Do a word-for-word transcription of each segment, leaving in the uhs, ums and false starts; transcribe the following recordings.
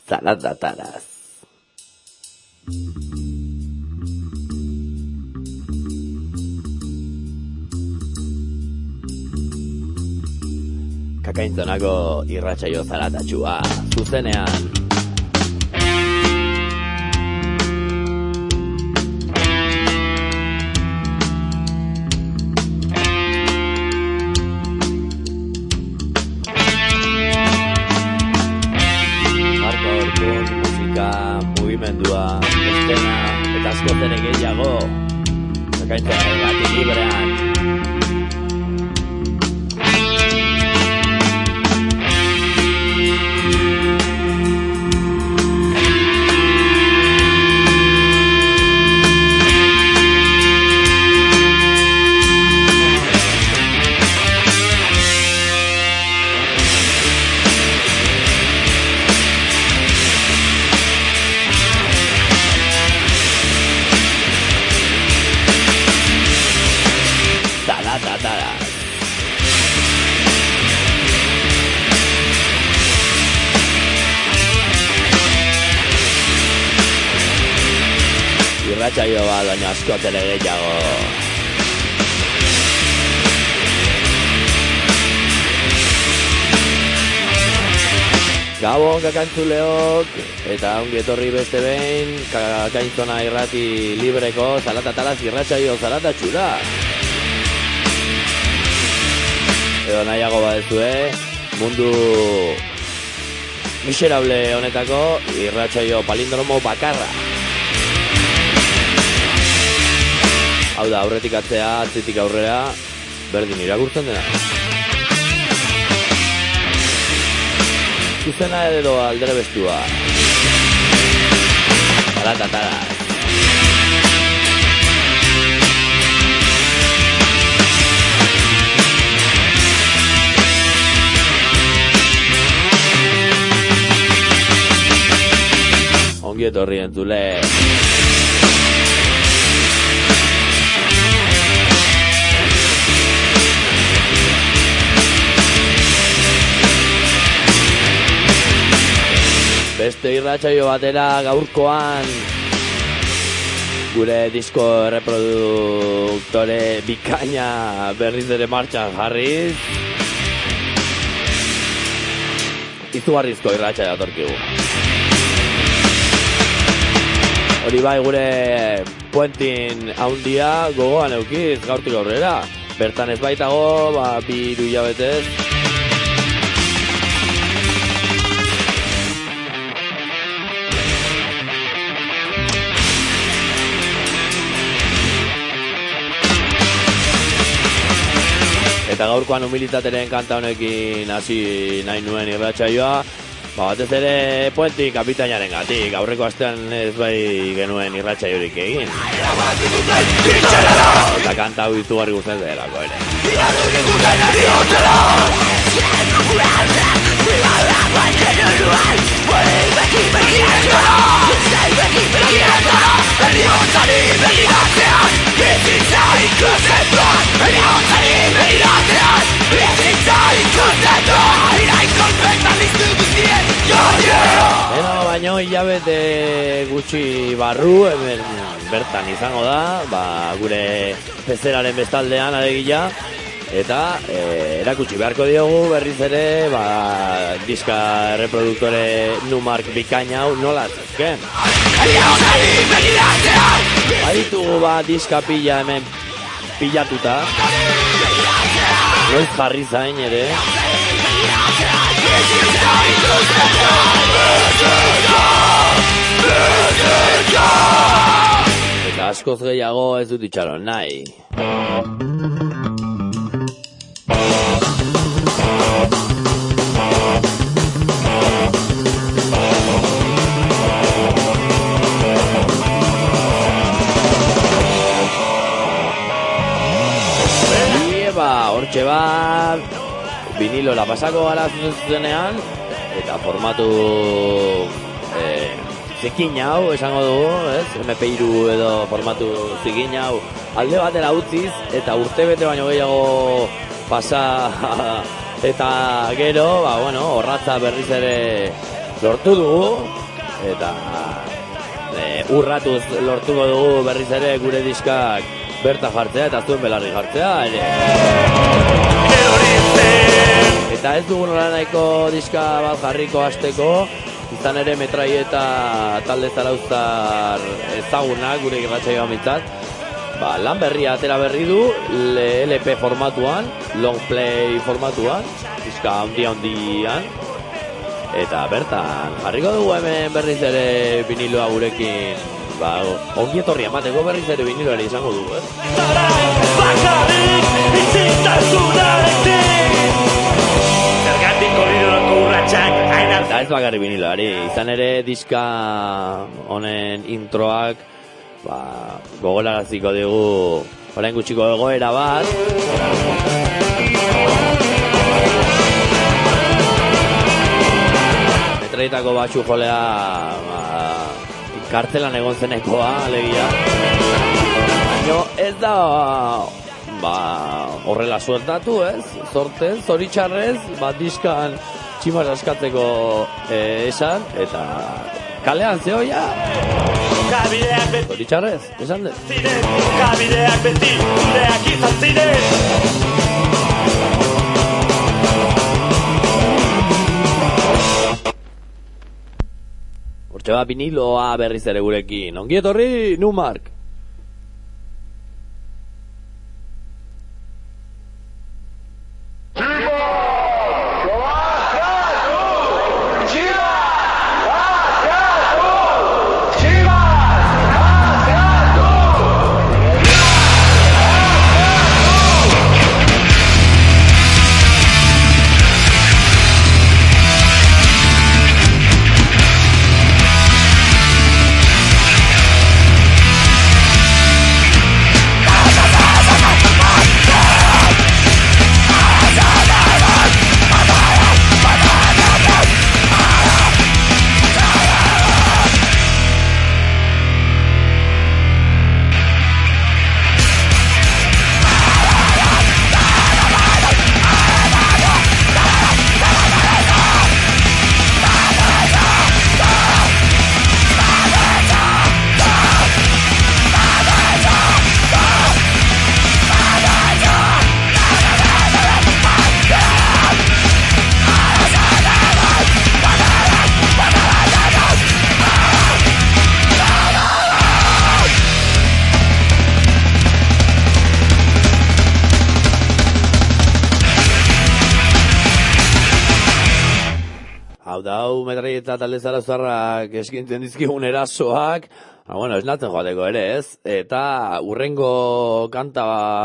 Zaratataraz. Kakaintzonako irratsaio zaratatxua, zuzenean. Mugimendua, estena, eta asko ere gehiago, Kakaintzona irrati librean. Irratsaio bat, baina asko ere gehiago. Gabon kakantzuleok, eta ongi etorri beste behin, Kakaintzona irrati libreko zalatatalaz irratsaio zaratatxura. Edo nahiago badezue, mundu miserable honetako irratsaio palindromo bakarra. Hau da, aurretik atzea, atzitik aurrera, berdin irakurtzen dena. Zuzena edo aldere bestua. Zaratatara. Ongi etorri entzule. Beste irratsaio batera gaurkoan gure disko reproduktore bikaina berriz ere martxan jarriz. Izugarrizko irratsaio datorkigu. Hori bai, gure puentin haundia gogoan eukiz gaurtik aurrera. Bertan ez baitago, ba, bi hiru hilabetez. Eta gaurkoan humilitateren kanta honekin hasi nahi nuen irratsaioa, ba batez ere puentin kapitainaren gatik, aurreko astean ez bai genuen irratsaiorik egin. Eta kanta hau izugarri gustatzen delako ere. Beno, baino hilabete gutxi barru, hemen bertan izango da, ba, gure pezeraren bestaldean adegia, eta e, erakutsi beharko diogu berriz ere, ba, diska reproduktore Numark bikaina hau nola zezken. Baditugu ba diska pila hemen pilatuta, noiz jarri zain ere. Eta askoz gehiago ez dut itxaron nahi. Hortxe bat, vinilo la pasako gara zuzenean, eta formatu eh, zikin hau, esango dugu, ez? eme pe hiru edo formatu zikin hau alde batera utziz, eta urte bete baino gehiago pasa eta gero, ba, bueno, horratza berriz ere lortu dugu, eta e, urratuz lortuko dugu berriz ere gure diskak berta jartzea eta zuen belarri jartzea ere. Eta ez dugu nola nahiko diska bat jarriko hasteko, izan ere Metraieta talde zarauztar ezagunak gure irratsaioan behintzat. Ba, lan berria atera berri du, L P formatuan, long play formatuan, diska handi handian. Eta bertan, jarriko dugu hemen berriz ere viniloa gurekin, ba, ongi etorri emateko berriz ere viniloari izango dugu, eh? Eta ez bakarri viniloari, izan ere diska honen introak, ba, gogoraraziko dugu orain gutxiko egoera bat. Metraietako batxu jolea ba, kartzelan egon zenekoa, alegia. Baina ez da ba, horrela suertatu, ez? Zortez, zoritxarrez, bat diskan tximaz askatzeko eh, esan, eta kalean zehoia. Zoritxarrez, esan dut. Kabideak beti, gureak izan ziren. Hortxe bat viniloa berriz ere gurekin. Ongi etorri, Numark. Metraieta talde zarauztarrak eskintzen dizkigun erasoak, ba, bueno, esnatzen joateko ere, ez? Eta urrengo kanta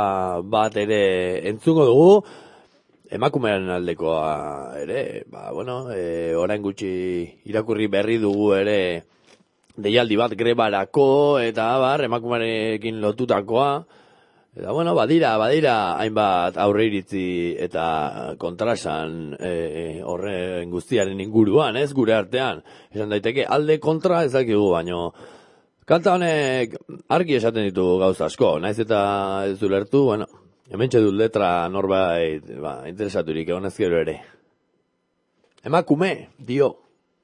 bat ere entzuko dugu, emakumearen aldekoa ere, ba, bueno, e, orain gutxi irakurri berri dugu ere deialdi bat grebarako, eta bar, emakumearekin lotutakoa. Eta, bueno, badira, badira, hainbat aurre iritzi eta kontrasan e, horren guztiaren inguruan, ez, gure artean. Esan daiteke, alde kontra ez dakigu, baino kanta honek argi esaten ditu gauza asko, naiz eta ez du lertu, bueno, hementxe dut letra norbait, ba, interesaturik egon ezkero ere. Emakume, dio.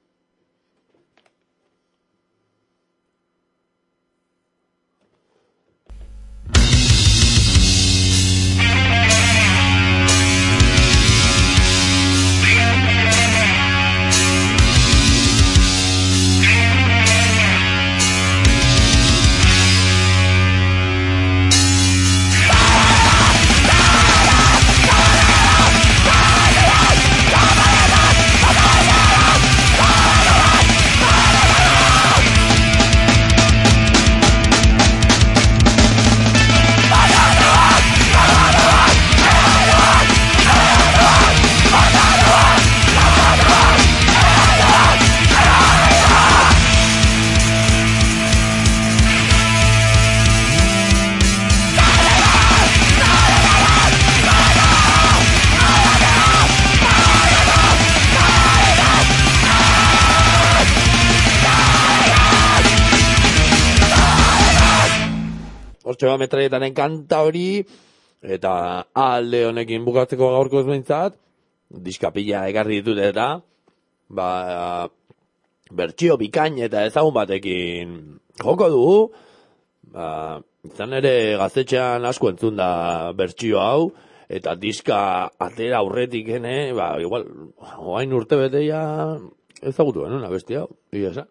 Hortxe bat Metraietaren kanta hori, eta alde honekin bukatzeko gaurko ezbeintzat, diskapila ekarri ditut eta, ba, bertsio bikain eta ezagun batekin joko dugu, ba, izan ere gaztetxean asko entzun da bertsio hau, eta diska atera aurretik ene, ba, igual, oain urte bete ja ezagutu genuen abesti hau, ia esa.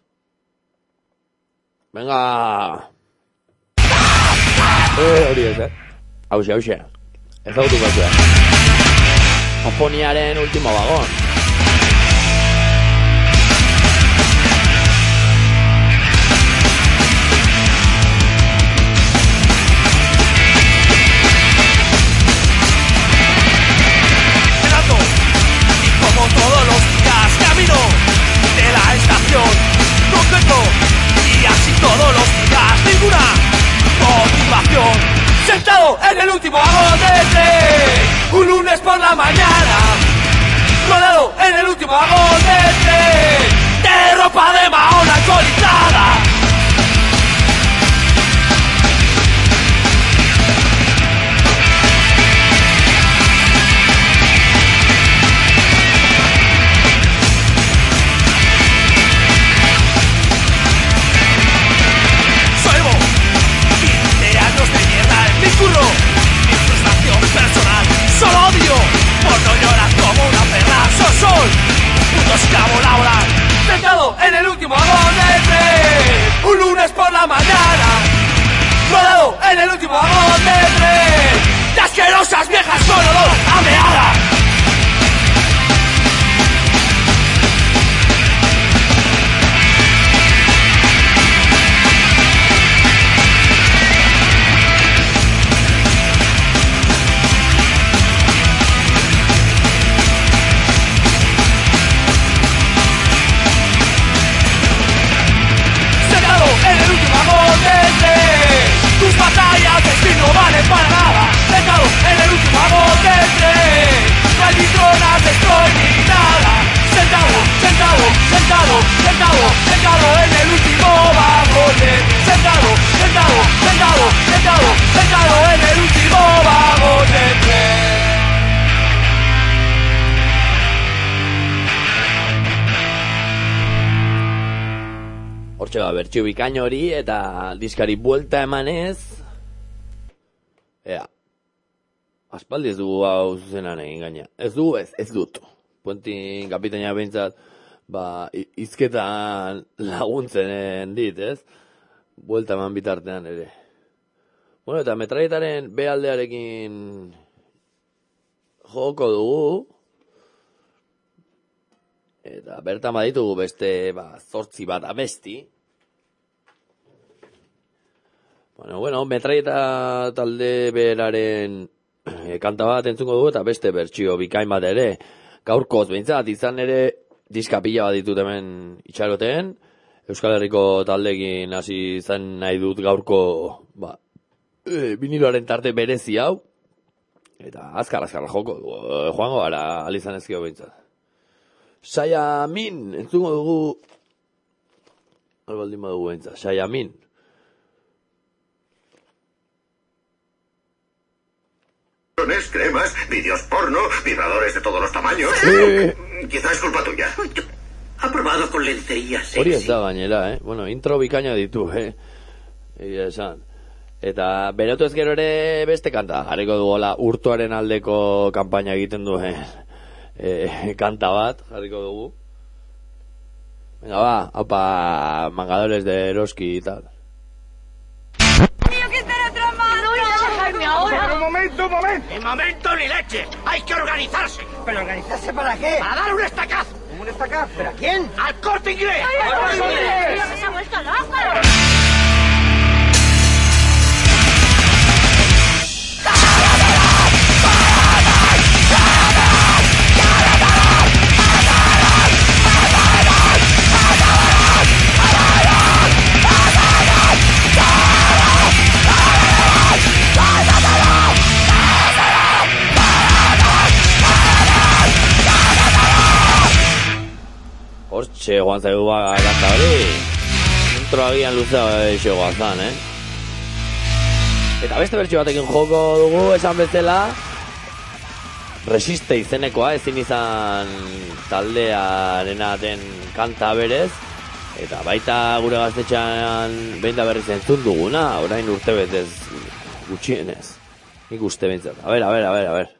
Venga! Eh, hori ez, eh? Hauxe, hauxe. Ezagutu batzua. Sinfoniaren último vagón. Como todos los días camino de la estación concreto y así todos los días ninguna motivación. Sentado en el último vagón de tren, un lunes por la mañana, rodado en el último vagón de tren, de ropa de mahón alcoholizada. Mi frustración personal, solo odio por no llorar como una perra. Yo soy un puto esclavo laboral, sentado en el último vagón del tren, un lunes por la mañana, rodado en el último vagón del tren, de asquerosas viejas con olor a meada. Tus batallas de destino valen para nada. Sentado en el último vagón del tren, no hay ni tronas, destroy ni nada. Sentado, sentado, sentado, sentado, sentado en el último vagón del tren. Sentado, sentado, sentado, sentado, sentado en el último vagón del tren. Hortxe ba, bertxio bikain hori eta diskari buelta emanez, ea, aspaldi ez dugu hau zuzenan egin gaina. Ez dugu ez, ez dut. Puentin kapitaina behintzat, ba, izketan laguntzen dit, ez? Buelta eman bitartean ere. Bueno, eta metraietaren B aldearekin joko dugu, eta bertan baditugu beste, ba, zortzi bat abesti. Bueno, bueno, metraieta talde beraren e, kanta bat entzungo dugu eta beste bertsio bikain bat ere. Gaurkoz behintzat, izan ere diska pila bat ditut hemen itxaroten. Euskal Herriko taldekin hasi izan nahi dut gaurko, ba, e, viniloaren tarte berezi hau. Eta azkar, azkar joko dugu, e, joango gara alizan ezkio behintzat. Sayamin, entzungo dugu, albaldin badugu behintzat, Sayamin. Cremas, vídeos porno, vibradores de todos los tamaños. Eh. Quizás es culpa tuya. Ha probado con lencería sexy. Hori ez da gainera, eh? Bueno, intro bikaina ditu, eh? Egia esan. Eta berotu ez gero ere beste kanta. Jarriko dugola urtuaren aldeko kanpaina egiten duen eh, kanta bat, jarriko dugu. Venga, va, haupa, mangadores de Eroski y tal. Pero un momento, un momento. ¡En momento ni leche! ¡Hay que organizarse! ¿Pero organizarse para qué? ¡Para dar un estacazo! ¿Un estacazo? ¿Pero a quién? ¡Al Corte Inglés! ¡Al Corte Inglés! ¡Que se ha vuelto loco! Hortxe, guan zaigu ba, kanta hori. Intro agian luzea eixo guazan, eh? Eta beste bertxio batekin joko dugu, esan bezala. Resiste izenekoa ezin izan taldearena den kanta berez, eta baita gure gaztetxean behin da berriz entzun duguna, orain urte betez gutxienez. Nik uste bintzat. A ber, a ber, a ber, a ber.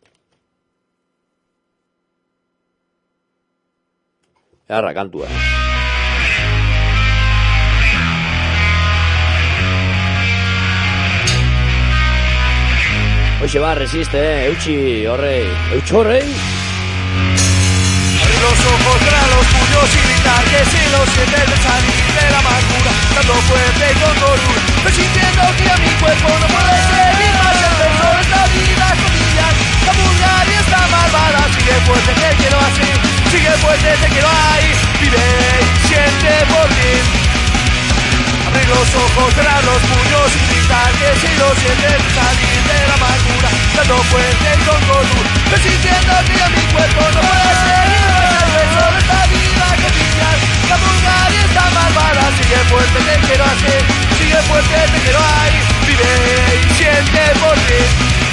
Earra kantua. Hoxe va, resiste, eh, eutxi horrei, eutxi horrei. Abrir los ojos, cerrar los puños y gritar que si lo sientes de salir de la amargura, dando fuerte con dolor, sintiendo que a mi cuerpo no puede seguir más el peso de esta vida cotidiana, la vulgar y esta malvada. Sigue fuerte, te quiero así, sigue fuerte, te quiero ahí, vive y siente por ti. Abrir los ojos, cerrar los puños y gritar que si lo sientes salir de la amargura, dando fuerte con dolor, sintiendo que a mi cuerpo no puede seguir más el peso de esta vida cotidiana, la vulgar y esta malvada. Sigue fuerte, te quiero así, sigue fuerte, te quiero ahí, vive y siente por ti.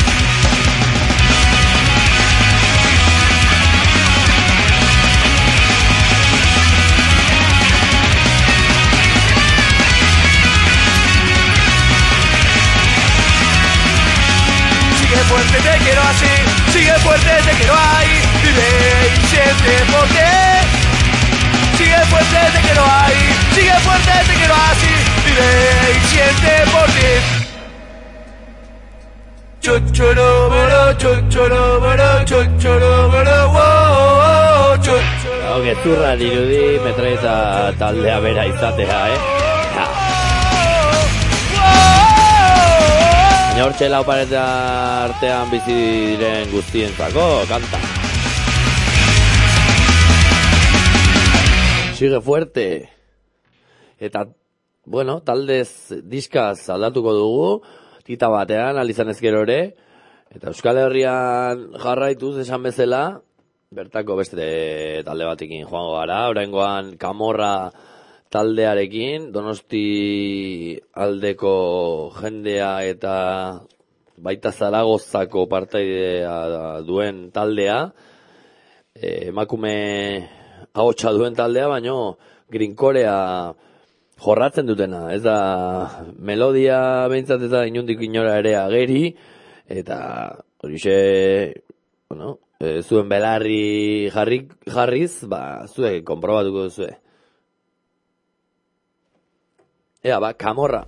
Sigue fuerte, te quiero así, sigue fuerte, te quiero ahí, vive y siente por ti. Sigue fuerte, te quiero ahí, sigue fuerte, te quiero así, vive y siente por ti. Chuchuruburu, chuchuruburu, chuchuruburu, wow, chuchuruburu. Hau, gezurra dirudi metraieta taldea bera izatea, eh? Baina hortxe lau pareta artean bizi diren guztientzako, kanta. Sigue fuerte. Eta, bueno, taldez diskaz aldatuko dugu, tita batean, alizan ezkero ere, eta Euskal Herrian jarraituz esan bezala, bertako beste talde batekin joango gara, oraingoan Kamorra taldearekin, Donosti aldeko jendea eta baita Zaragozako partaidea duen taldea, e, emakume ahotsa duen taldea, baino grinkorea jorratzen dutena, ez da melodia behintzat eta inundik inora ere ageri, eta horixe, bueno, e, zuen belarri jarri, jarriz, ba, zue, konprobatuko duzue. Ea, va, Kamorra.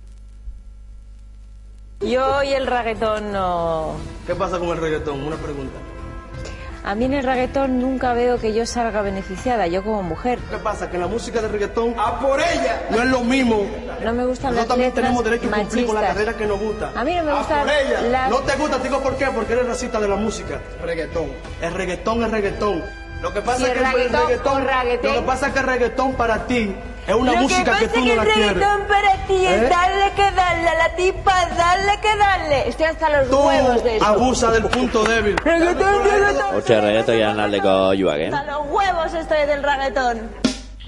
Yo y el reggaetón no... ¿Qué pasa con el reggaetón? Una pregunta. A mí en el reggaetón nunca veo que yo salga beneficiada, yo como mujer. ¿Qué pasa? Que la música de reggaetón, ¡a por ella! No es lo mismo. No me gustan las Nosotros también letras tenemos derecho a cumplir con la machistas. carrera que nos gusta. A mí no me ¡A gustan por ella! las... No te gusta, te digo por qué, porque eres racista de la música. Reggaetón. El reggaetón es reggaetón. Lo que pasa Si es el que el reggaetón reggaetón, o reggaetón. lo que pasa es que el reggaetón para ti es una Lo música que, que pasa tú que no la el quieres. reggaetón para ti es ¿Eh? darle que darle a la tipa, darle que darle. Estoy hasta los Tú huevos de eso. abusa del punto débil. Reggaetón, reggaetón. Hortxe reggaetoian aldeko joak, eh? Hasta los huevos estoy del reggaetón.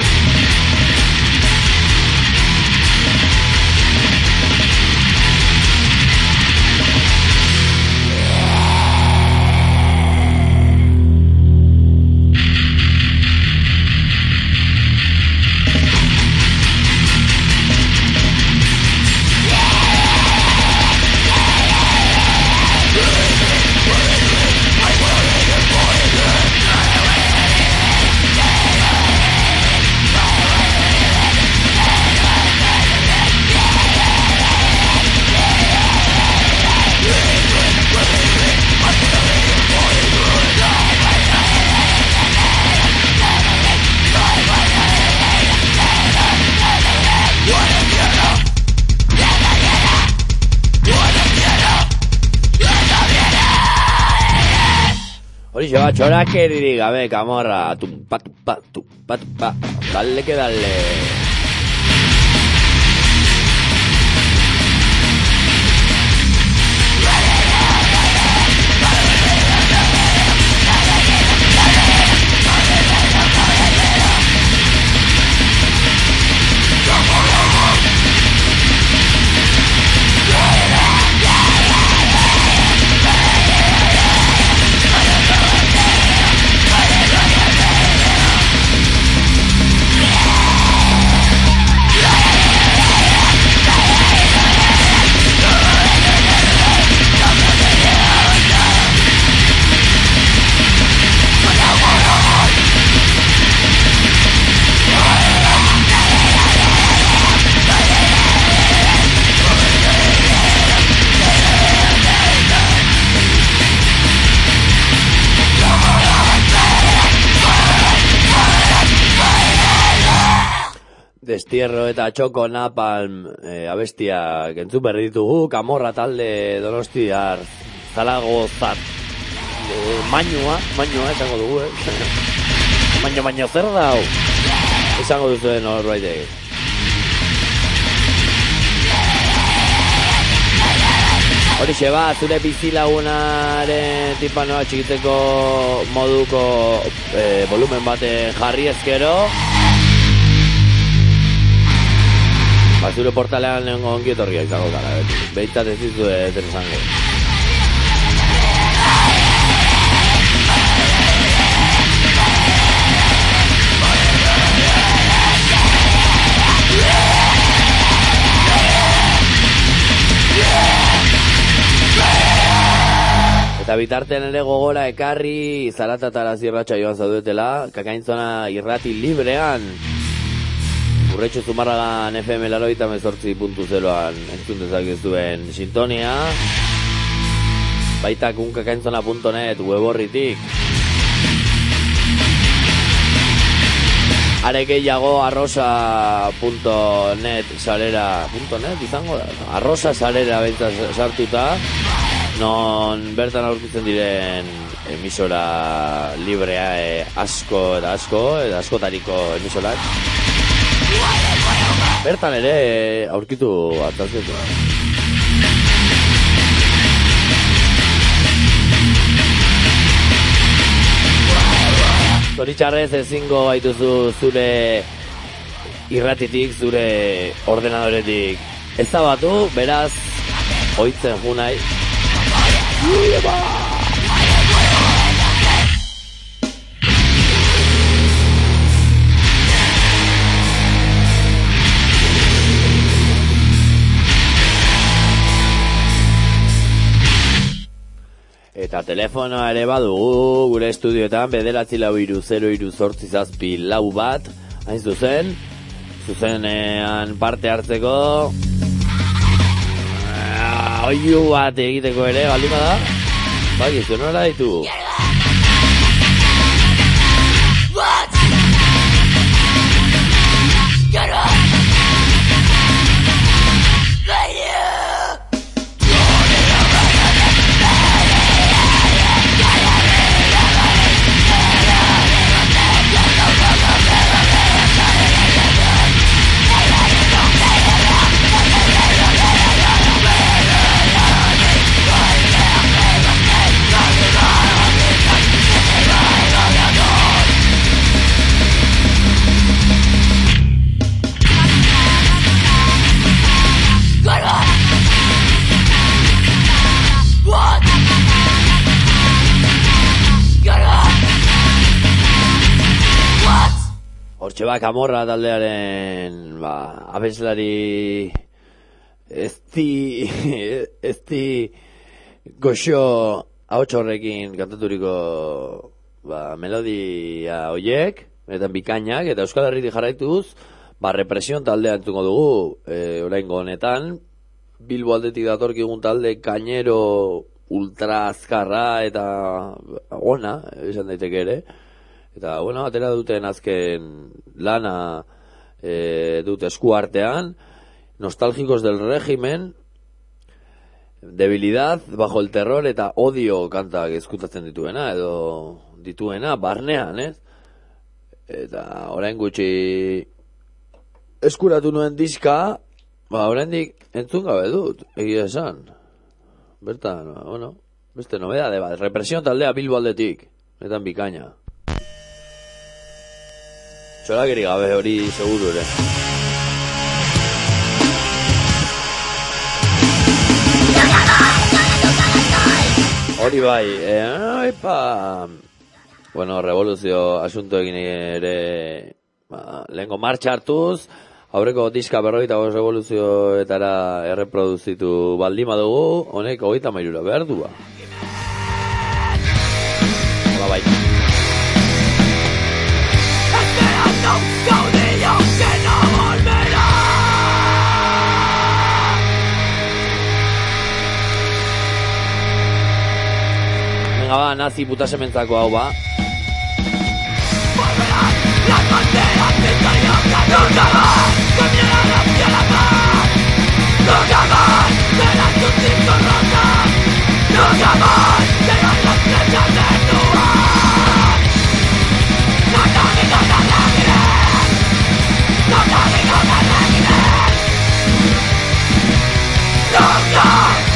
Horixe bat, txorakeririk gabe, Kamorra, tumpa, tumpa, tumpa, tumpa, dale que dale. Destierro eta Txoko Napalm e, abestiak entzun berri ditugu, Kamorra talde Donostiar Zalagozar e, Mainua, mainua esango dugu, eh? Maino, maino zer da hau? Esango duzuen norbaitek. Horixe bat, zure bizilagunaren tipanoa txikitzeko moduko e, volumen baten jarri ezkero. Ba, zure portalean ongi etorriak dago gara, behitat ez dizu ez esango. Eta bitartean ere gogora ekarri Zaratatara zirratxa joan zaudetela, Kakainzona irrati librean, Urretxu Zumarragan F M laroita mezortzi puntu zeroan entzun dezakezuen sintonia, baita kunkakainzona puntu net weborritik. Are gehiago arrosa puntu net salera, .net izango da, arrosa salera bentzaz sartuta, non bertan aurkitzen diren emisora librea e, asko eta asko, eta askotariko emisorak. Bertan ere e, aurkitu atazketu. Zoritxarrez ezingo baituzu zure irratitik, zure ordenadoretik ezabatu, beraz, oitzen junai. Eta telefonoa ere badugu gure estudioetan bederatzi lau hiru zero hiru zortzi zazpi lau bat, hain zuzen, zuzenean parte hartzeko. Oiu bat egiteko ere, baldin bada? Bai, ez du nola ditu. Hortxe Kamorra taldearen ba, abeslari ezti ezti goxo ahots horrekin kantaturiko ba, melodia hoiek eta bikainak, eta Euskal Herritik jarraituz ba, represion taldea entzuko dugu e, oraingo honetan. Bilbo aldetik datorkigun talde kainero ultra azkarra eta ona, esan daiteke ere. Eta, bueno, atera duten azken lana e, dute eskuartean, Nostálgicos del régimen, Debilidad bajo el terror eta Odio kantak ezkutatzen dituena, edo dituena, barnean, ez? Eta orain gutxi eskuratu nuen diska, ba, oraindik entzun gabe dut, egia esan. Bertan, bueno, beste nobedade bat, represión taldea Bilbo aldetik, etan bikaina. Txolakeri gabe hori seguru ere. Hori bai, eh, epa, bueno, revoluzio asunto egin ere, ba, lehenko martxa hartuz, aurreko diska berrogeita bost revoluzioetara erreproduzitu baldima dugu, honek hogeita mairura behar du ba. Hola bai. Venga ba, nazi puta sementzako hau ba. Volverán las banderas de historia que nunca más. caminarán hacia la paz. Nunca más serás tu chico rosa. Nunca más serán las flechas de tu voz. No conmigo no regreses. No conmigo no regreses. Nunca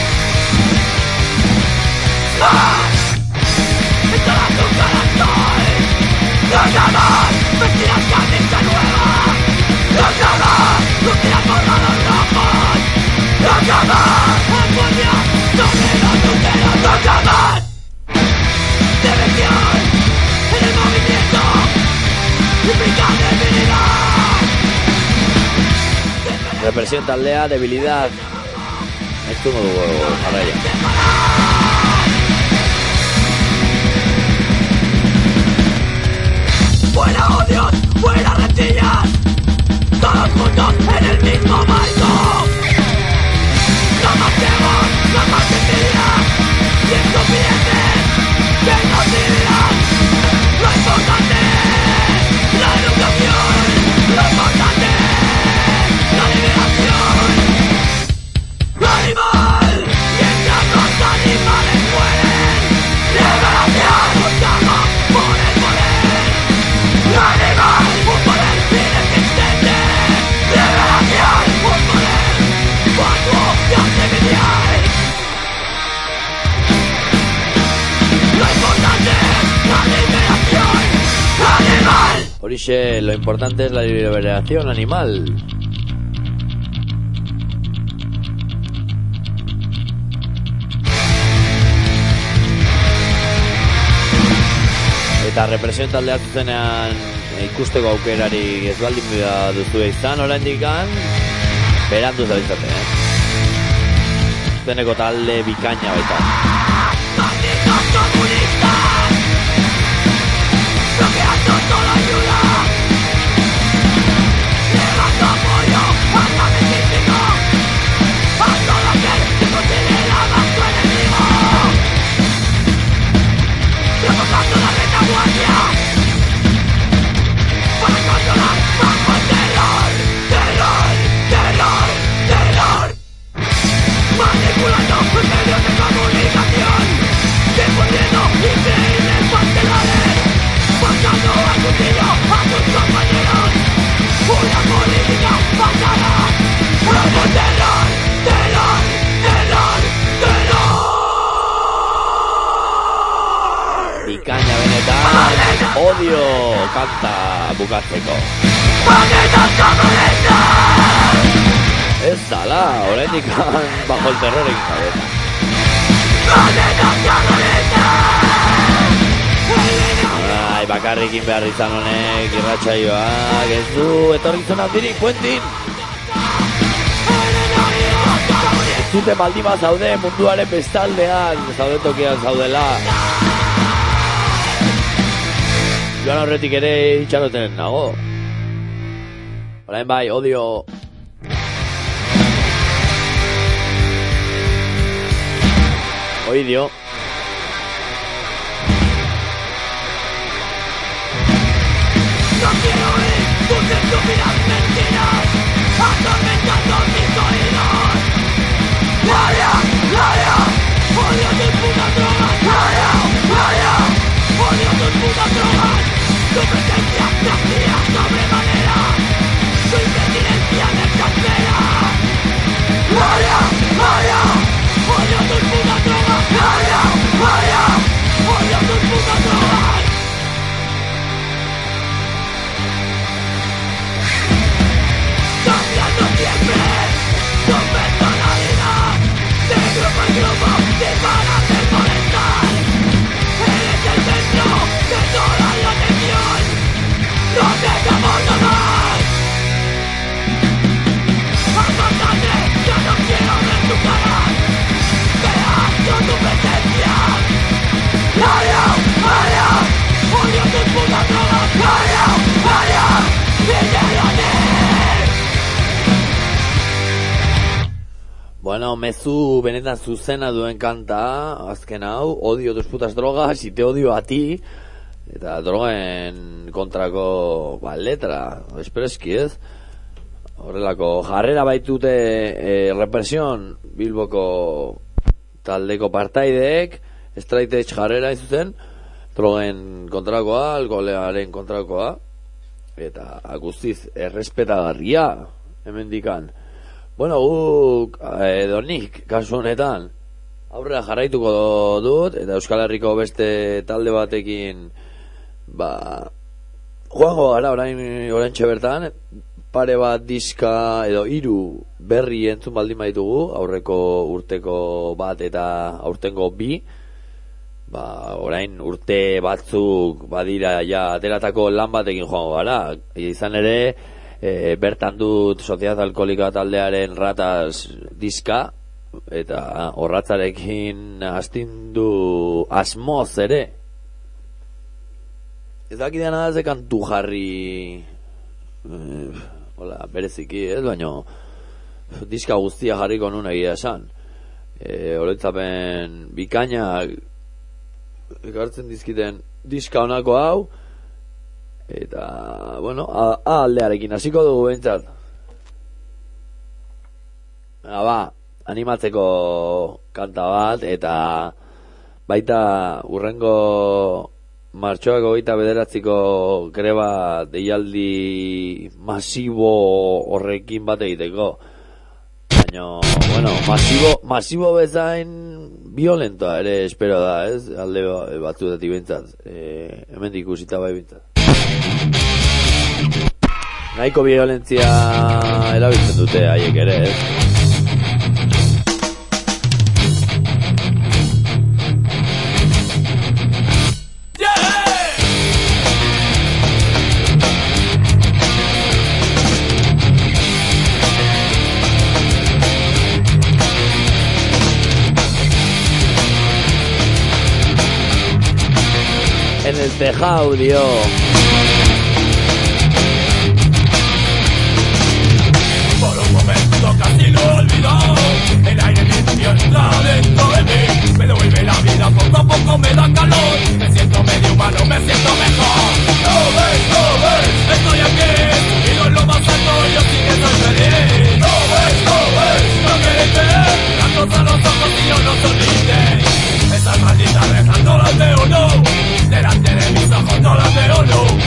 más estará tu corazón. Nunca más vestirás camisa nueva. Nunca más lucirás bordados rojos. Nunca más armonía sobre los luceros. Nunca más diversión en el movimiento implica debilidad. Represión taldea, debilidad. Esto no dugu jarraia. Fuera odios, fuera rencillas, todos juntos en el mismo barco. No más ciegos, no más mentiras y estupideces que nos dividan. Lo importante, la educación. Lo importante, la liberación. Animal, mientras los animales mueren. Liberación, luchamos por el poder. Animal, un poder inexistente. Liberación, un poder fatuo y artificial. Lo importante es la liberación animal. Horixe, lo importante es la liberación animal. Eta represio taldea zuzenean ikusteko aukerari ez baldin bida duzu izan oraindikan berandu zabiltzate, eh? Zuzeneko talde bikaina baita. Malditos comunistas, bloqueando toda ayuda. Levando apoyo al científico, a todo aquel que considera más tu enemigo. Reforzando la retaguardia para controlar bajo el terror, terror, terror, terror. Manipulando los medios de comunicación, difundiendo increíbles pastelares, pasando al cuchillo a tus compañeros. Una política basada bajo terror, terror, terror, terror. Bikaina benetan, odio kanta bukatzeko. ¡Malditos comunistas! Ez dala, oraindik bajo el terror egin jabeta. ¡Malditos comunistas! Ai, bakarrikin behar izan honek, irratsaioak, ez du, etorri zona dirik, Quentin! Ez zute baldima zaude munduaren bestaldean, zaude tokian zaudela. Joan horretik ere itxaroten nago. Orain bai, odio. Oidio. No quiero oír tus estúpidas mentiras atormentando mis oídos. Gloria, gloria, odio tus putas drogas. Gloria, gloria, odio tus putas drogas. Tu presencia me hacía sobremanera. Tu impertinencia me exaspera. Gloria, gloria, odio tus putas drogas. Gloria, gloria, odio tus putas drogas. Cambiando siempre tu personalidad, de grupo en grupo, sin parar de molestar. Eres el centro de toda la atención. No te soporto más. Apártate, ya no quiero ver tu cara. Te asco tu presencia. Gloria, gloria, odio tus putas drogas. Gloria, gloria, Villalone. Bueno, mezu benetan zuzena duen kanta, azken hau, odio tus putas drogas, y te odio a ti, eta drogen kontrako, ba, letra, espreski ez? horrelako jarrera baitute e, represion Bilboko taldeko partaideek, straitez jarrera izuzen, drogen kontrakoa, alkoholearen kontrakoa, eta guztiz errespetagarria hemendikan. Bueno, guk edo nik kasu honetan aurrera jarraituko dut, eta Euskal Herriko beste talde batekin ba joango gara orain oraintxe bertan, pare bat diska edo hiru berri entzun baldin baitugu, aurreko urteko bat eta aurtengo bi, ba orain urte batzuk badira ja ateratako lan batekin joango gara. Izan ere e, bertan dut Sociedad Alkoholika taldearen Ratas diska, eta horratzarekin astindu asmoz ere. Ez dakidean adaz kantu jarri eh, hola, bereziki, ez, baina diska guztia jarriko nun egia esan. E, Oroitzapen bikainak ekartzen dizkiten diska honako hau, eta, bueno, a, a aldearekin hasiko dugu behintzat. Ba, animatzeko kanta bat, eta baita urrengo martxoak hogeita bederatziko greba deialdi masibo horrekin bat egiteko. Baina, bueno, masibo, masibo bezain violentoa ere espero da, ez? Alde batzuetatik bintzat, e, hemen ikusita bai bintzat. Nahiko violentzia erabiltzen dute haiek ere, ez? En el tejado, Dios. Por un momento casi lo he olvidado. El aire limpio entra dentro de mí. Me devuelve la vida, poco a poco me da calor. Me siento medio humano, me siento mejor. No ves, no ves, estoy aquí. Subido en lo más alto, yo sí que soy feliz. No ves, no ves, no queréis ver. Mirando a los ojos y yo no sonríe. Esas malditas rejas no las veo, no. Delante de mis ojos no las veo, no.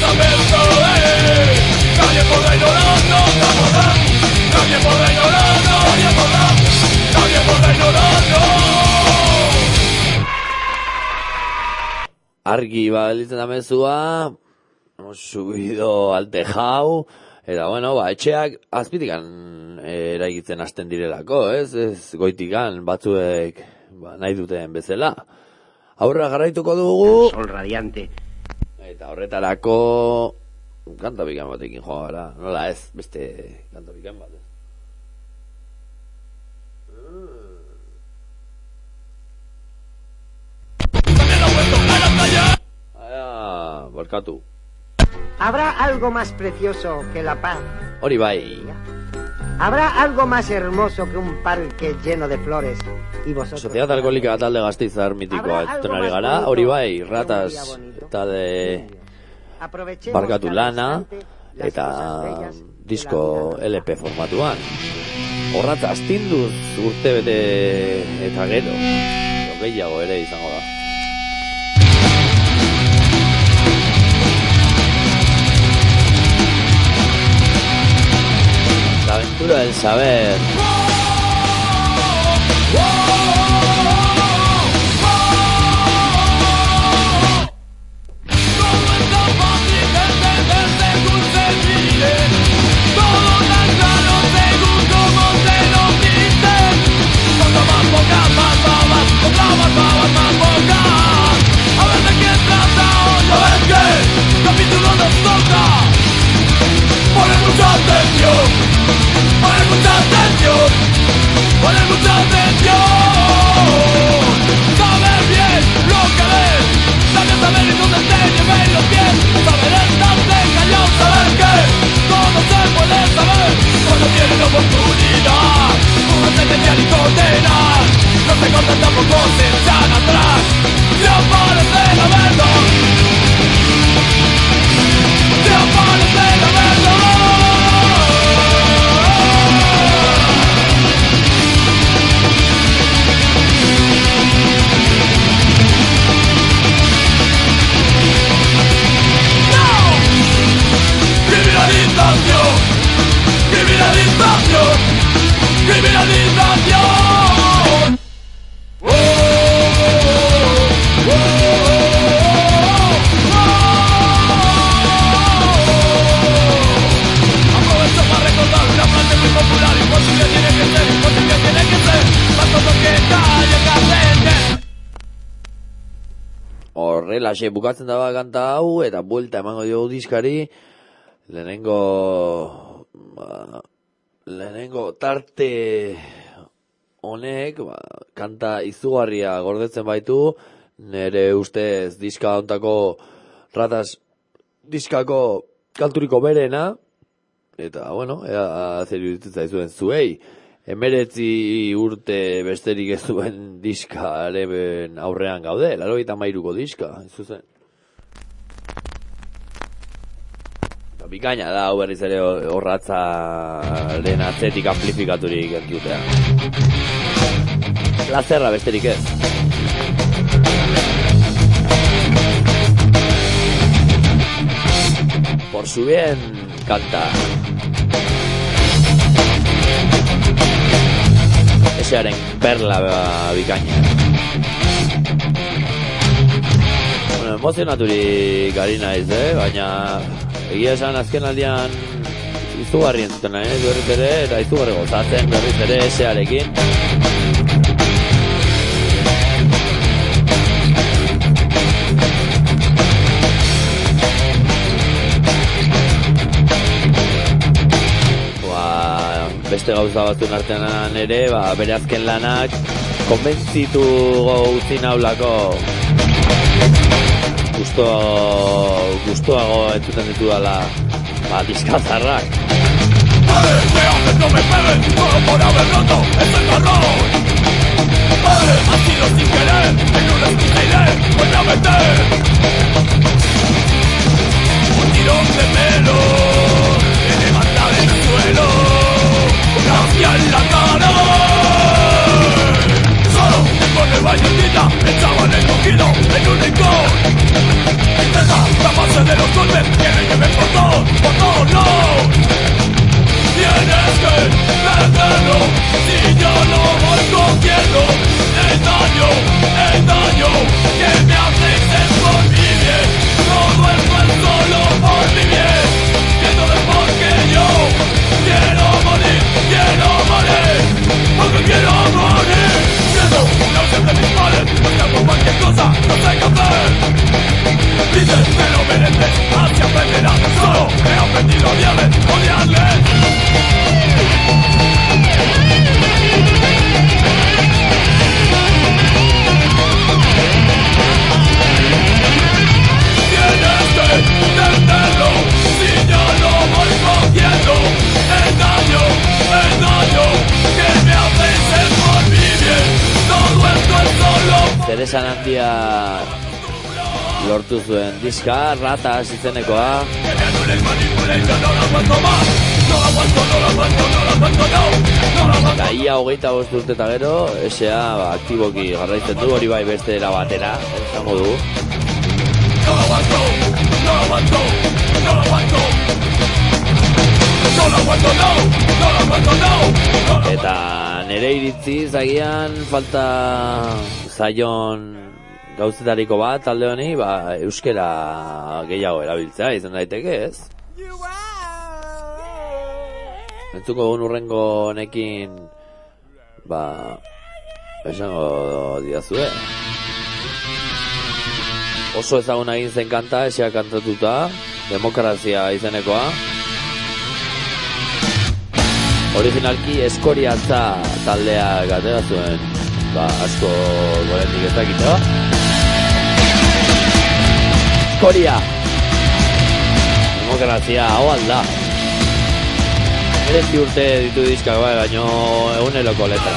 pensamiento, eh. Nadie podrá ignorarnos, nadie podrá ignorarnos, nadie podrá, nadie podrá ignorarnos. Argi balitzen da mezua, hemos subido al tejau, eta bueno, ba, etxeak azpitikan eraikitzen hasten direlako, ez? Ez goitikan batzuek ba, nahi duten bezala. Aurra jarraituko dugu. Sol radiante. Eta horretarako kanta bikan batekin joa gara. Nola ez, beste kanta bikan bat. Ah, barkatu. ¿Habrá algo más precioso que la paz? Hori bai. ¿Habrá algo más hermoso que un parque lleno de flores? Y vosotros. Sociedad Alkoholika talde Gasteizar mitikoa entzunari gara. Hori bai, ratas talde barkatu lana eta disko L P formatuan. Horratz astinduz urte bete eta gero. Gehiago ere izango da. La aventura del saber. Capítulo nos toca. Pone mucha atención. Pone mucha atención. Pone mucha atención. Saber bien lo que ves. Saber saber y dónde te lleven los pies. Saber estarte callado. Saber que todo se puede saber cuando tienes la oportunidad. Uno se sentenciar y condenar. No se cortan tampoco se echan atrás. Y aparece la verdad. Te aparece la verdad. No. Criminalización. Criminalización. Criminalización. Oh, oh, oh, oh. Popular, imposible tiene que ser, imposible tiene que ser, más todo que calle caliente. Horrelaxe bukatzen daba kanta hau eta buelta emango diogu diskari. Lehenengo ba, lehenengo tarte honek ba, kanta izugarria gordetzen baitu. Nere ustez diska hontako ratas diskako kanturiko berena. Eta, bueno, ea zer iruditzen zaizuen zuei. Emeretzi urte besterik ez duen diskaren aurrean gaude. Laurogeita hamairuko diska, ez zuzen. Eta bikaina da, hau berriz ere horratzaren atzetik amplifikaturik entzutea. Plazerra besterik ez. Por su bien, canta. Esearen perla bikaina. Bueno, emozionaturik ari naiz, eh? Baina egia esan azken aldian izugarri entzuten nahi, berriz ere, eta izugarri gozatzen berriz ere esearekin. Beste gauza batzuen artean ere, ba, bere azken lanak konbentzitu utzi naulako gustuago entzuten ditu dala ba, diskazarrak. Padre, me haces, no me pegues, solo por haber roto ese carrón. Padre, ha sido sin querer, en una esquina iré, vuelve a meter un tirón de pelo, me levanta del suelo. Gracia en la cara. Solo te pone valletita. vida, el chaval encogido en un rincón. Intenta taparse de los golpes que le lleven por todos, por todos lados. Tienes que entenderlo, si yo lo voy cogiendo. El daño, el daño que me hacéis es por mi bien. Todo esto es solo por mi bien. Viendo de por qué yo quiero morir, quiero morir, porque quiero morir. Siendo la ausencia de mis padres, buscando cualquier cosa, no sé qué hacer. Dices que lo mereces, así aprenderás. Solo he aprendido a odiarles, odiarles. Tienes que entenderlo, si yo lo voy cogiendo. El daño, el daño que me haces es por mi bien. Todo esto es solo por... Zeresan handia lortu zuen diska, Ratas izenekoa. Eta ia hogeita bost urte eta gero, S A ba, aktiboki jarraitzen du, hori bai beste era batera, esango du. Eta nere iritziz agian falta zaion gauzetariko bat talde honi, ba, euskera gehiago erabiltzea izan daiteke, ez? Entzuko egun urrengo honekin, ba, esango diazue. Oso ezaguna egin zen kanta, esia kantatuta, Demokrazia izenekoa. Originalki Eskoriatza taldea gatera zuen, ba, asko gorendik ez dakite, ba? Eskoria! Demokrazia, hau alda. Merezi urte ditu dizkak, bai, baino eguneloko letra.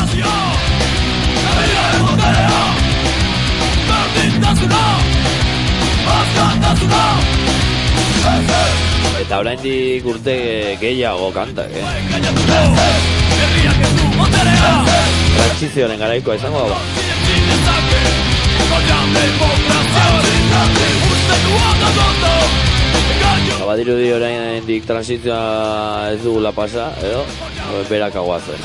Eta oraindik urte gehiago kantak, eh? Trantsizioaren garaikoa izango da. Badirudi oraindik transizioa ez dugula pasa, edo berak aguazen.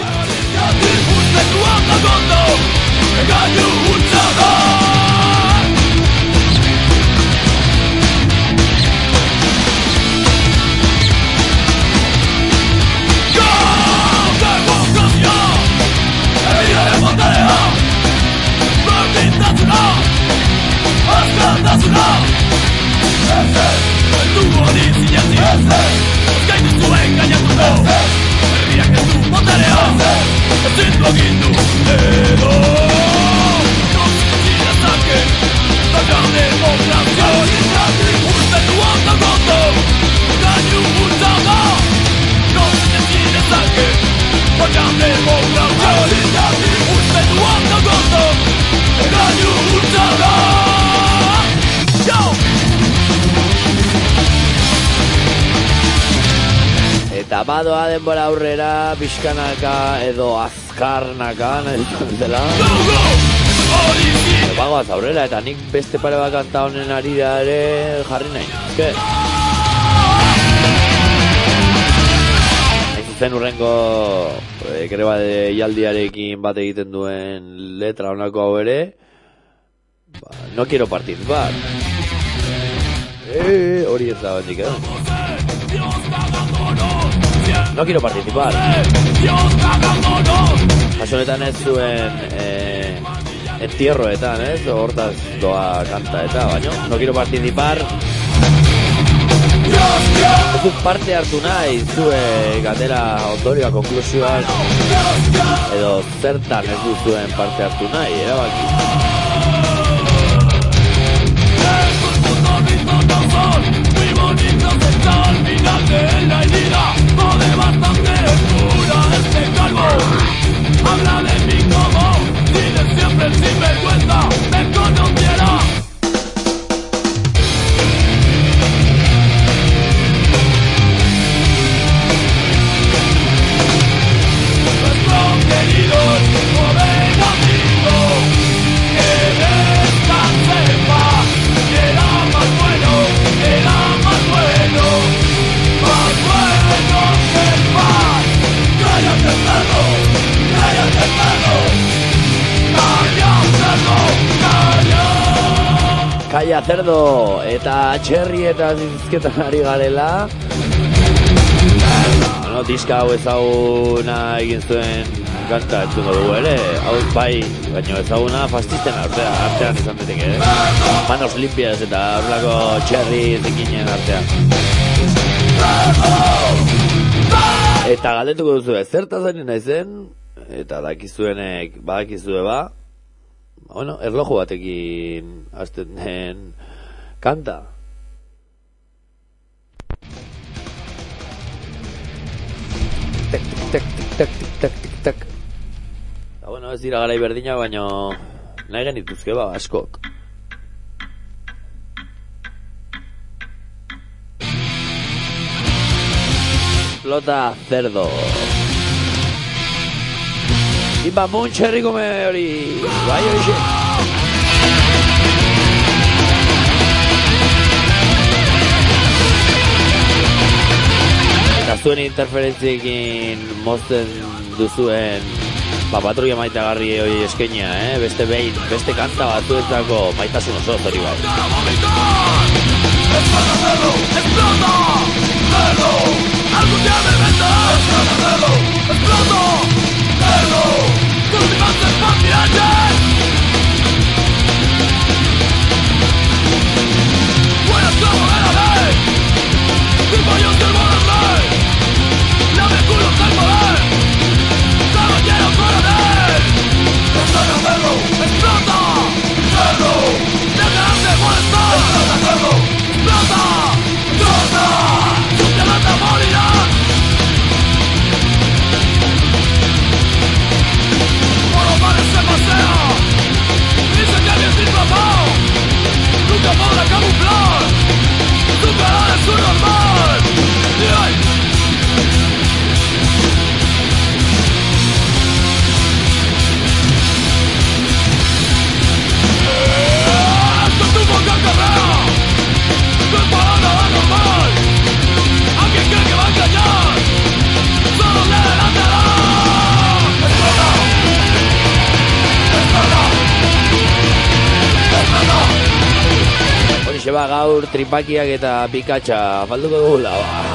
Eta badoa denbora aurrera, pixkanaka edo azkarnaka, nahi dela. Bagoaz aurrera, eta nik beste pare bat kanta honen arira ere jarri nahi. Eske? Hain zuzen urrengo e, greba de ialdiarekin bat egiten duen letra honako hau ere, ba, no quiero participar. Eh, hori ez da bendik, edo. No quiero participar. Jasonetan ez zuen eh, entierroetan, ez? Hortaz doa kanta eta, baino, no quiero participar. Ez du parte hartu nahi, zue gatera ondorioa konklusioak, edo zertan ez du zuen parte hartu nahi, erabaki. Al final de la herida, no de bastante cura este calvo. Habla de mí como si de siempre el sinvergüenza me conociera. Nuestro querido joven amigo, Vaya Cerdo eta Txerri eta zizketan ari garela. No, diska hau ezaguna egin zuen kanta entzungo dugu ere. Hau bai, baina ezaguna fascisten artean, artean izan deteke, eh? Manos limpias eta horrelako Txerri zikinen artean. Eta galdetuko duzu zertaz ari naizen, eta dakizuenek, badakizue ba, bueno, erloju batekin hasten den kanta. Tek, tek, tek, tek, tek, tek. Eta bueno, ez dira garai berdina, baina nahi genituzke ba, askok. Flota Cerdo. Imba mun Txerri come hori. Bai horixe. Eta zuen interferentziekin mozten duzuen ba, patrulla maitagarri hori eskenia, eh? Beste behin, beste kanta batzuetzako maitasun oso hori bai. Explota, Cerdo, algún día me vendas. Cerdo, explota, Cerdo, cultivantes patriarcas. Buena esclavo de la ley, compañeros del buen rey, lame culos del poder, caballero coronel. Explota, Cerdo, explota, Cerdo, dejarán de molestar. Explota, Cerdo, explota, explota. Morirán. Por los mares se pasea, dice que alguien sin papá nunca podrá camuflar su cara de su normal. Y ay, esto es tu boca carrera, no es para nada normal. ¿Quién cree que va a engañar? Solo le adelantará. ¡Explota! ¡Explota! ¡Explota! Horixe ba, gaur tripakiak eta pikatxa falduko dugula.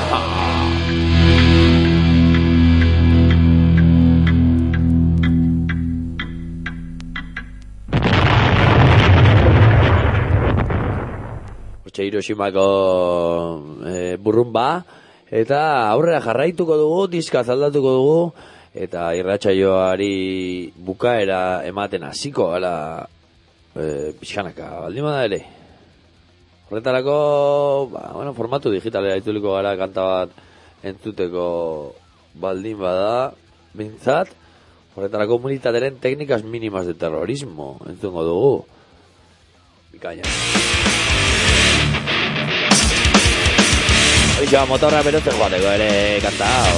Hortxe Hiroshimako eh, burrumba. Eta aurrera jarraituko dugu, diska zaldatuko dugu, eta irratsaioari bukaera ematen hasiko gara e, pixkanaka, baldin bada ere. Horretarako, ba, bueno, formatu digitalera itzuliko gara kanta bat entzuteko baldin bada, bintzat, horretarako komunitateren técnicas mínimas de terrorismo entzungo dugu. Bikaina. Horixe ba, motorra berotzen joateko ere kanta hau.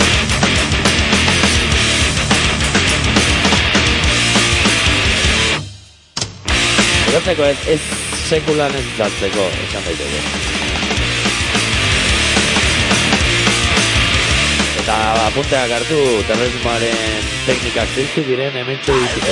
Berotzeko ez, ez sekulan ez izantzeko, esan daiteke. Eta apunteak hartu terrorismoaren teknikak ziltu diren hementxe dituzen.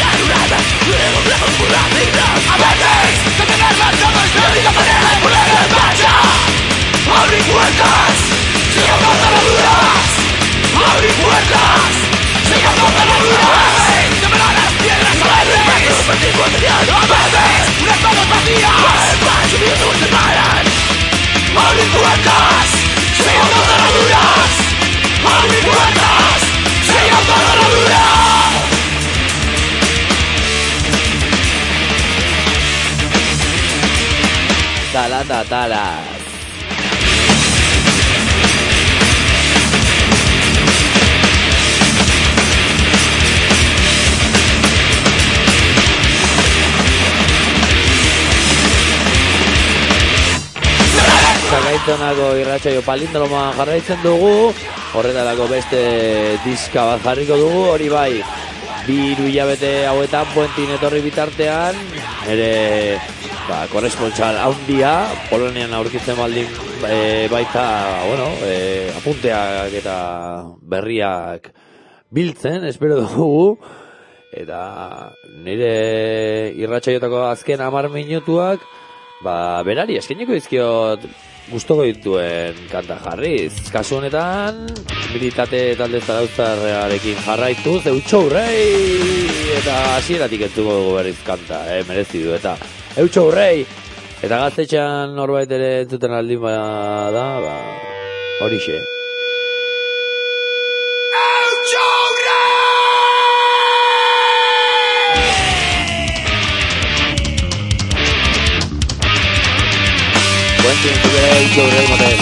¡Abrir puertas! ¡Sigan dando ¡Abrir puertas! ¡Sigan dando ¡Quemarán las piedras a veces! ¡Perdido material! ¡A veces! ¡Unas manos vacías! ¡Para subir tu se paran! ¡Abrir puertas! ¡Sigan dando ¡Abrir puertas! ¡Sigan dando Tala, tala, tala. Zagaitzonako irratsaio palindroma jarraitzen dugu, horretarako beste diska bat jarriko dugu, hori bai, bi hiru hilabete hauetan puentin etorri bitartean, ere ba, korrespontsal handia, Polonian aurkitzen baldin e, baita, bueno, e, apunteak eta berriak biltzen, espero dugu, eta nire irratsaiotako azken hamar minutuak, ba, berari eskainiko dizkiot gustoko dituen kanta jarriz. Kasu honetan, militate talde zarauztarrearekin jarraituz, Eutxo Urrei! Eta hasieratik entzungo dugu berriz kanta, eh, merezi du. Eta Eutxo Urrei! Eta gaztetxean norbait ere entzuten aldin bada, ba, horixe. Eutxo Urrei! Buen tiempo que Eutxo Urrei motel.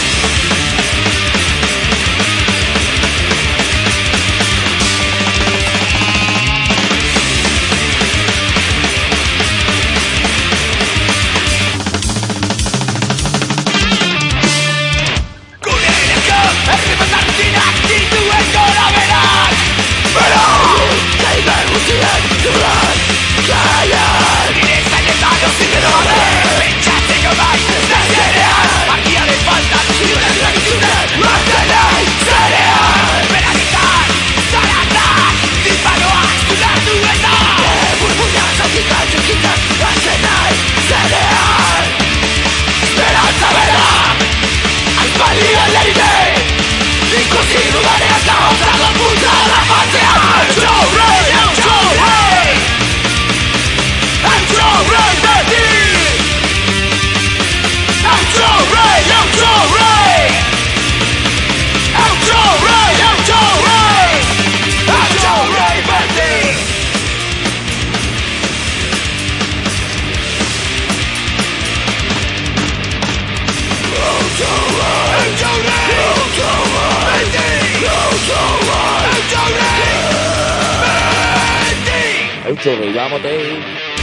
Eutxo Urrei, vámote.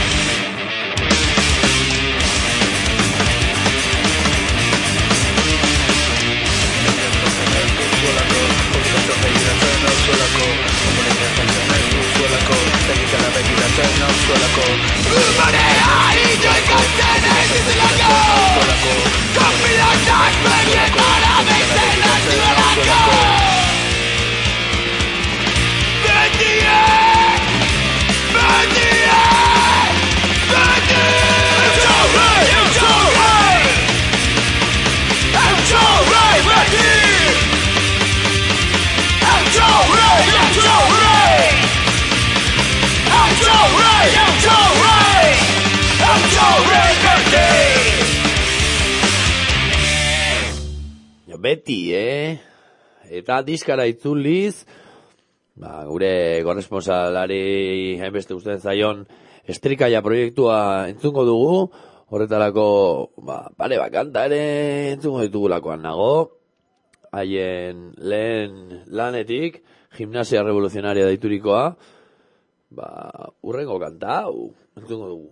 Beti, eh? Eta diskara itzuliz, ba, gure korresponsalari hainbeste gustatzen zaion Estrikaia proiektua entzungo dugu, horretarako, ba, pare bat kanta ere entzungo ditugulakoan nago, haien lehen lanetik, Gimnasia Revoluzionaria deiturikoa, ba, urrengo kanta, hau, entzungo dugu.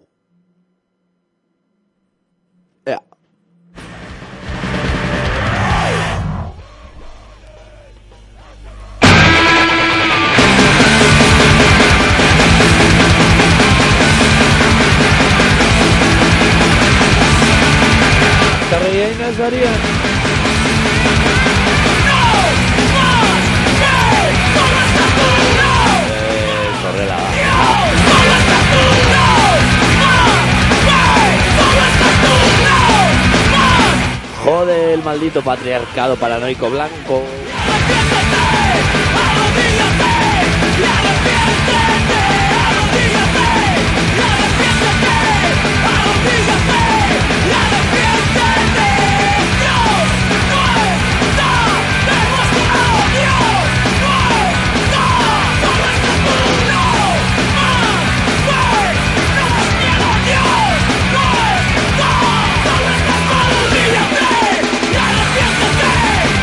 Ea. Tarreia Nazarian. Jode el maldito patriarcado paranoico blanco.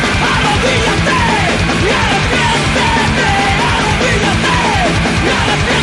Yeah.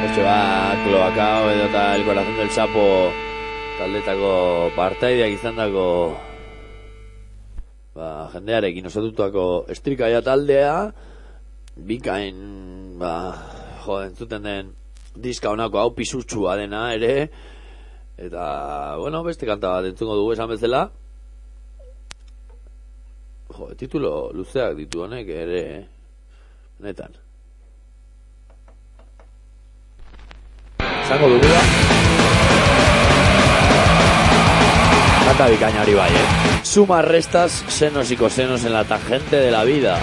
Hortxe ba, Kloakao edo eta El Corazón del Sapo taldetako partaideak izan dako ba, jendearekin osatutako Estrikaia taldea, bikain ba, jo, entzuten den diska honako hau pisutxua dena ere, eta bueno, beste kanta bat entzungo dugu esan bezala. Jo, titulo luzeak ditu honek ere, netan zango dugu da kanta bikainari bai, eh? Suma restas senos y cosenos en la tangente de la vida.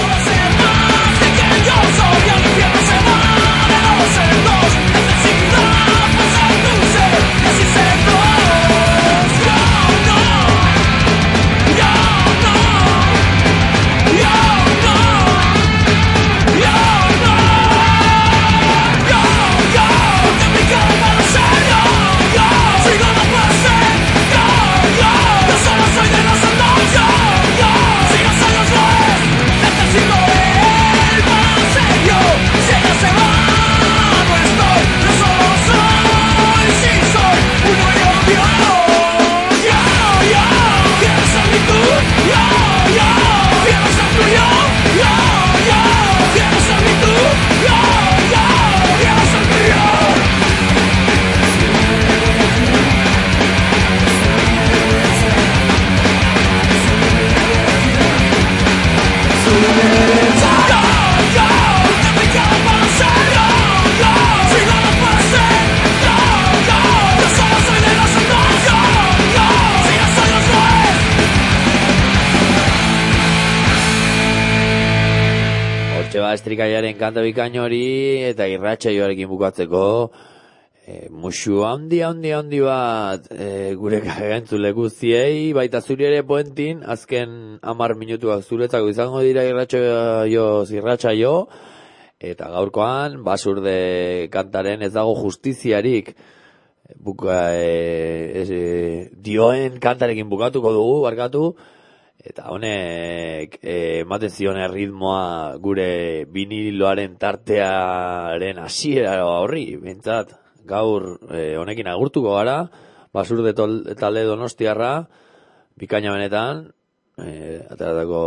Estrikaiaren kanta bikaino hori eta irratsaioarekin bukatzeko e, musu handi handi handi bat e, gure entzule guztiei, baita zuri ere Puentin, azken hamar minutuak zuretzako izango dira irratsaio irratsaio, eta gaurkoan Basurde kantaren Ez dago justiziarik buka, e, e, dioen kantarekin bukatuko dugu, barkatu. Eta honek ematen eh, zion erritmoa gure biniloaren tartearen hasiera horri, bintzat, gaur eh, honekin agurtuko gara, Basurde talde donostiarra, bikaina benetan, eh, ateratako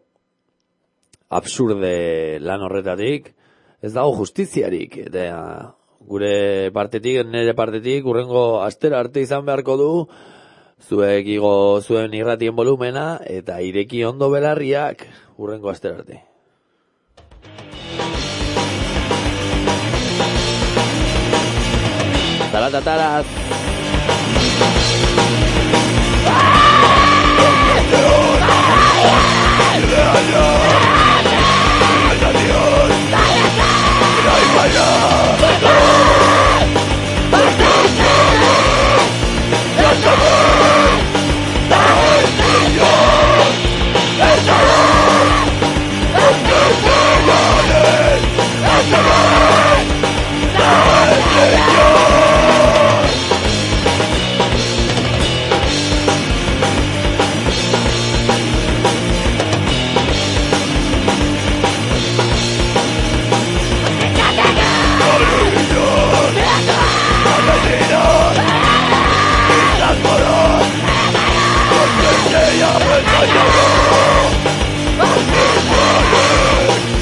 absurde lan horretatik, ez dago justiziarik, eta gure partetik, nire partetik, urrengo astera arte izan beharko du, zuek igo zuen irratien volumena eta ireki ondo belarriak urrengo astera arte. Taratataraz.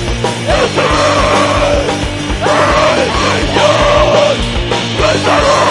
Let's go!